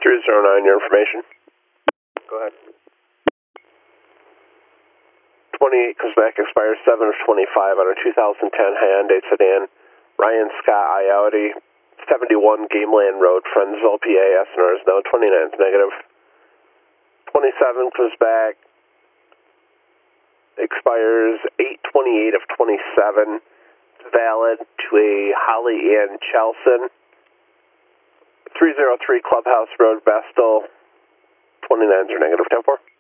309, your information. Go ahead. 28 comes back, expires 7 of 25 on a 2010 Hyundai sedan. Ryan Scott Ioti, 71 Gameland Road, Friendsville, PA. SNR is no. 29 is negative. 27 comes back, expires 8/28 of 27. It's valid to a Holly Ann Chelson. 303 Clubhouse Road, Vestal. 29s are negative. 10-4.